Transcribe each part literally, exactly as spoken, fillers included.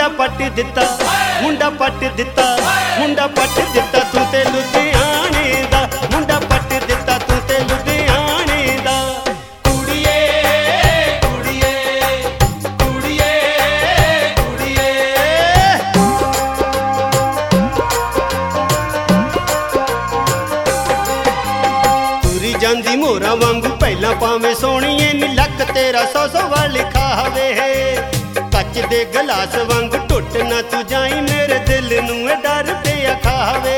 ਮੁੰਡਾ ਪੱਟ ਦਿੱਤਾ ਮੁੰਡਾ ਪੱਟ ਦਿੱਤਾ ਮੁੰਡਾ ਪੱਟ ਦਿੱਤਾ ਤੂੰ ਤੇ ਲੁਧਿਆਣੇ ਦਾ ਮੁੰਡਾ ਪੱਟ ਦਿੱਤਾ ਤੂੰ ਤੇ ਲੁਧਿਆਣੇ ਦਾ ਕੁੜੀਏ ਕੁੜੀਏ ਕੁੜੀਏ ਕੁੜੀਏ ਤੁਰੀ ਜਾਂਦੀ ਮੋਰਾ ਵਾਂਗੂ ਪਹਿਲਾਂ ਪਾਵੇਂ ਸੋਹਣੀਏ ਨੀ ਲੱਕ ਤੇਰਾ ਸੌ ਸੌ ਵਾਲੀ ਖਾਵੇ ਕੱਚ ਦੇ ਗਲਾਸ ਵਾਂਗ ਟੁੱਟ ਨਾ ਤੂੰ ਜਾਈ ਮੇਰੇ ਦਿਲ ਨੂੰ ਇਹ ਡਰ ਪਿਆ ਖਾਵੇ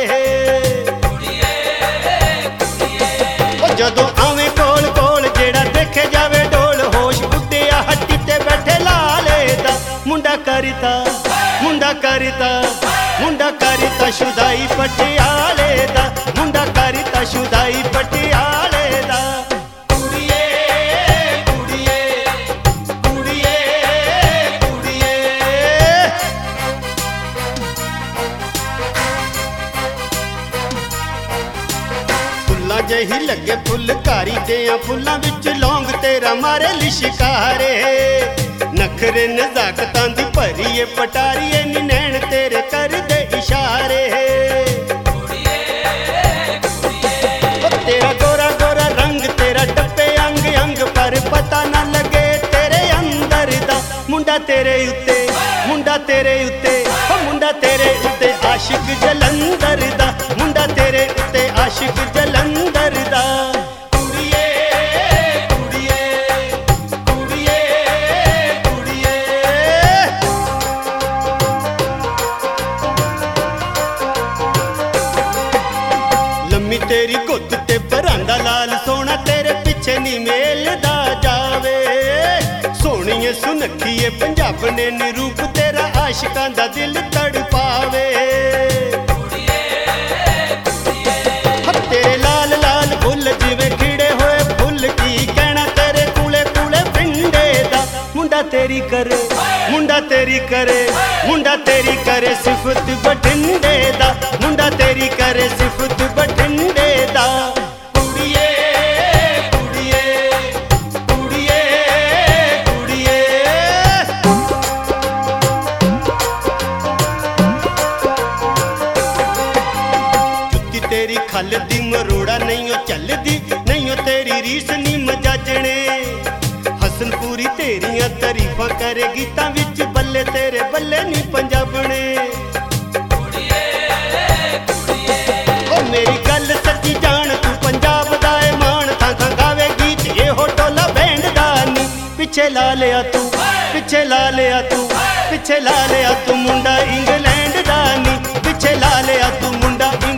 ਉਹ ਜਦੋਂ ਆਵੇਂ ਕੋਲ ਕੋਲ ਜਿਹੜਾ ਦੇਖੇ ਜਾਵੇ ਢੋਲ ਹੋਸ਼ ਉੱਡਿਆ ਹੱਟੀ ਤੇ ਬੈਠੇ ਲਾਲੇ ਦਾ ਮੁੰਡਾ ਕਰੀਤਾ ਮੁੰਡਾ ਕਰੀਤਾ ਮੁੰਡਾ ਕਰੀਤਾ ਸ਼ੁਦਾਈ ਪਟਿਆਲੇ ਦਾ ਮੁੰਡਾ ਕਰੀਤਾ ਸ਼ੁਦਾਈ ਪਟਿਆਲੇ ਦਾ ਜਹੀ ਲੱਗੇ ਫੁੱਲਕਾਰੀ ਦੇ ਆ ਫੁੱਲਾਂ ਵਿੱਚ ਲੌਂਗ ਤੇਰਾ ਮਾਰੇ ਲਿਸ਼ਕਾਰੇ ਨਖਰੇ ਨਜ਼ਾਕਤਾਂ ਦੀ ਭਰੀਏ ਪਟਾਰੀਏ ਨੀ ਨੈਣ ਤੇਰੇ ਕਰਦੇ ਇਸ਼ਾਰੇ ਤੇਰਾ ਗੋਰਾ ਗੋਰਾ ਰੰਗ ਤੇਰਾ ਟੱਪੇ ਅੰਗ ਅੰਗ ਪਰ ਪਤਾ ਨਾ ਲੱਗੇ ਤੇਰੇ ਅੰਦਰ ਦਾ ਮੁੰਡਾ ਤੇਰੇ ਉੱਤੇ ਮੁੰਡਾ ਤੇਰੇ ਉੱਤੇ ਉਹ ਮੁੰਡਾ ਤੇਰੇ ਉੱਤੇ ਆਸ਼ਿਕ ਜਲੰਧਰ ਦਾ ਮੁੰਡਾ ਤੇਰੇ ਉੱਤੇ ਆਸ਼ਿਕ ਜਲੰਧਰ ਦਾ ਕੁੜੀਏ ਕੁੜੀਏ ਕੁੜੀਏ ਕੁੜੀਏ ਲੰਮੀ ਤੇਰੀ ਗੁੱਤ ਤੇ ਪਰਾਂਦਾ ਲਾਲ ਸੋਹਣਾ ਤੇਰੇ ਪਿੱਛੇ ਨੀ ਮੇਲਦਾ ਜਾਵੇ ਸੋਹਣੀਏ ਸੁਨੱਖੀਏ ਪੰਜਾਬ ਨੇ ਨੀ ਰੂਪ ਤੇਰਾ ਆਸ਼ਿਕਾਂ ਦਾ ਦਿਲ ਤੜਪਾਵੇ ਤੇਰੇ ਲਾਲ ਲਾਲ ਫੁੱਲ ਜਿਵੇਂ ਖਿੜੇ ਹੋਏ ਫੁੱਲ ਕੀ ਕਹਿਣਾ ਤੇਰੇ ਕੂਲੇ ਕੂਲੇ ਪਿੰਡੇ ਦਾ ਮੁੰਡਾ ਤੇਰੀ ਕਰੇ ਮੁੰਡਾ ਤੇਰੀ ਕਰੇ ਮੁੰਡਾ ਤੇਰੀ ਕਰੇ ਸਿਫਤ ਬਠਿੰਡੇ ਦਾ ਮੁੰਡਾ ਤੇਰੀ ਕਰੇ ਸਿਫਤ ਬਠਿੰਡੇ ਦਾ ਕੁੜੀਏ ਕੁੜੀਏ ਕੁੜੀਏ ਕੁੜੀਏ ਜੁੱਤੀ ਤੇਰੀ ਖੱਲ ਦੀ ਮਰੋੜਾ ਨਹੀਂ ਉਹ ਚੱਲਦੀ ਨਹੀਂ ਉਹ ਤੇਰੀ ਰੀਸ ਨੀ ਮਜਾਜਣੇ ਹਸਨਪੂਰੀ ਤੇਰੀਆਂ ਤਾਰੀਫਾਂ ਕਰੇ ਗੀਤਾਂ ਵਿੱਚ ਬੱਲੇ ਤੇਰੇ ਬੱਲੇ ਨੀ ਪੰਜਾਬਣੇ ਉਹ ਮੇਰੀ ਗੱਲ ਸੱਚੀ ਜਾਣ ਤੂੰ ਪੰਜਾਬ ਦਾ ਏ ਮਾਣ ਥਾਂ ਥਾਂ ਗਾਵੇ ਗੀਤ ਇਹੋ ਟੋਲਾ ਬੈਂਡ ਦਾ ਨੀ ਪਿੱਛੇ ਲਾ ਲਿਆ ਤੂੰ ਪਿੱਛੇ ਲਾ ਲਿਆ ਤੂੰ ਪਿੱਛੇ ਲਾ ਲਿਆ ਤੂੰ ਮੁੰਡਾ ਇੰਗਲੈਂਡ ਦਾ ਨੀ ਪਿੱਛੇ ਲਾ ਲਿਆ ਤੂੰ ਮੁੰਡਾ